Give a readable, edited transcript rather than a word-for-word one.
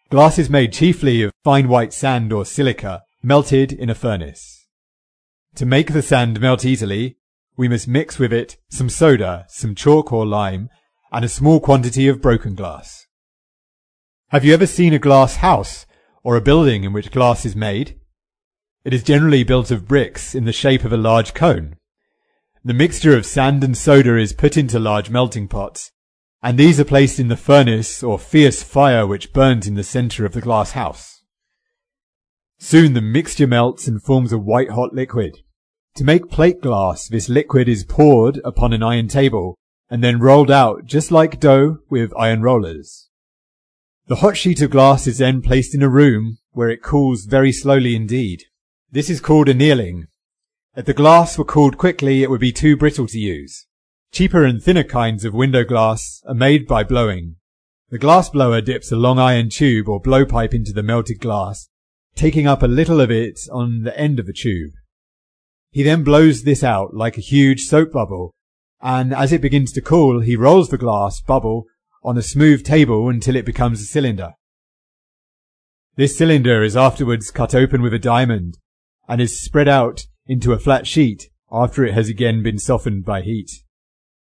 Glass is made chiefly of fine white sand or silica, melted in a furnace. To make the sand melt easily, we must mix with it some soda, some chalk or lime, and a small quantity of broken glass. Have you ever seen a glass house, or a building in which glass is made? It is generally built of bricks in the shape of a large cone. The mixture of sand and soda is put into large melting pots, and these are placed in the furnace or fierce fire which burns in the centre of the glass house. Soon the mixture melts and forms a white-hot liquid. To make plate glass, this liquid is poured upon an iron table and then rolled out just like dough with iron rollers. The hot sheet of glass is then placed in a room where it cools very slowly indeed. This is called annealing. If the glass were cooled quickly, it would be too brittle to use. Cheaper and thinner kinds of window glass are made by blowing. The glass blower dips a long iron tube or blowpipe into the melted glass, taking up a little of it on the end of the tube. He then blows this out like a huge soap bubble, and as it begins to cool, he rolls the glass bubble on a smooth table until it becomes a cylinder. This cylinder is afterwards cut open with a diamond, and is spread out into a flat sheet after it has again been softened by heat.